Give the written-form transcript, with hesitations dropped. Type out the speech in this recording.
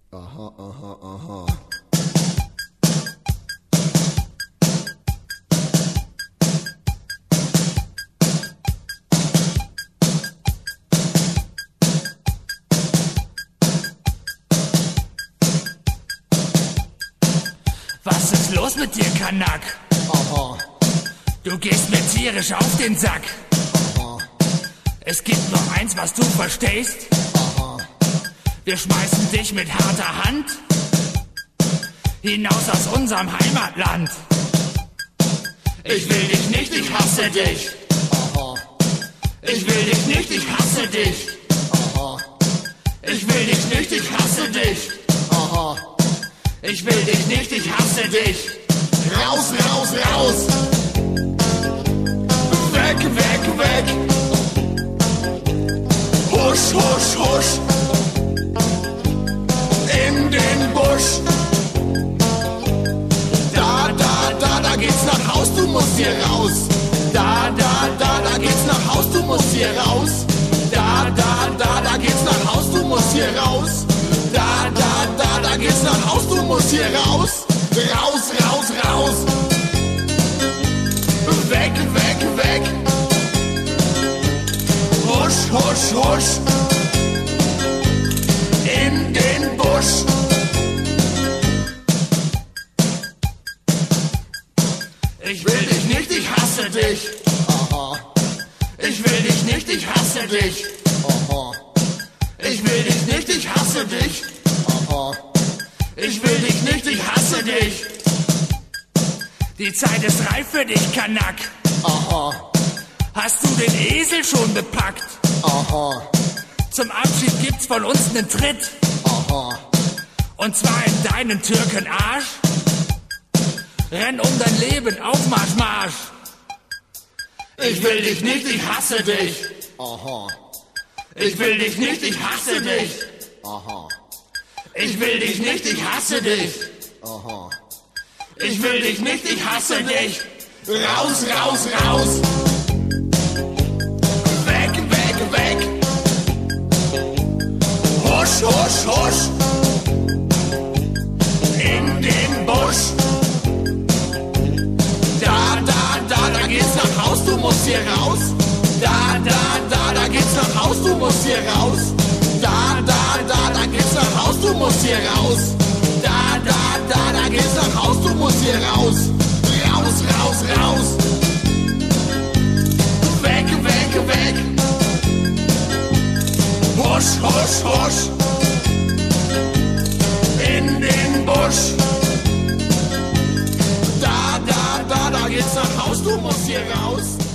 Aha, aha, aha. Was ist los mit dir, Kanak? Aha, Du gehst mir tierisch auf den Sack. aha, Es gibt nur eins, was du verstehst. aha. Wir schmeißen dich mit harter Hand hinaus aus unserem Heimatland. Ich will dich nicht, ich hasse dich. Aha, Ich will dich nicht, ich hasse dich. aha, Ich will dich nicht, ich hasse dich. aha. Ich will dich nicht, ich hasse dich. Raus, raus, raus. Weg, weg, weg. Husch, husch, husch. In den Busch. Da geht's nach Haus, du musst hier raus. Da geht's nach Haus, du musst hier raus. Da Geht's nach Haus, du musst hier raus. Da geht's nach Haus, du musst hier raus. Raus, raus, raus. Weg, weg, weg. Husch, husch, husch. In den Busch. Ich will dich nicht, ich hasse dich. Aha, Ich will dich nicht, ich hasse dich. aha, Ich will dich nicht, ich hasse dich. aha. Ich will dich nicht, ich hasse dich. Die Zeit ist reif für dich, Kanak. Aha, Hast du den Esel schon bepackt? aha, Zum Abschied gibt's von uns nen Tritt. aha. Und zwar in deinen Türkenarsch. Renn um dein Leben, auf Marsch, Marsch. Ich will dich nicht, ich hasse dich. Aha, Ich will dich nicht, ich hasse dich. aha, Ich will dich nicht, ich hasse dich. aha. Ich will dich nicht, ich hasse dich. Raus, raus, raus. Weg, weg, weg. Husch, husch, husch. In den Busch. Da geht's nach Haus, du musst hier raus. Da geht's nach Haus, du musst hier raus. Da geht's nach Haus, du musst hier raus. Da geht's nach Haus, du musst hier raus. Raus, raus, raus. Weg, weg, weg. Husch, husch, husch. In den Busch. Da geht's nach Haus, du musst hier raus.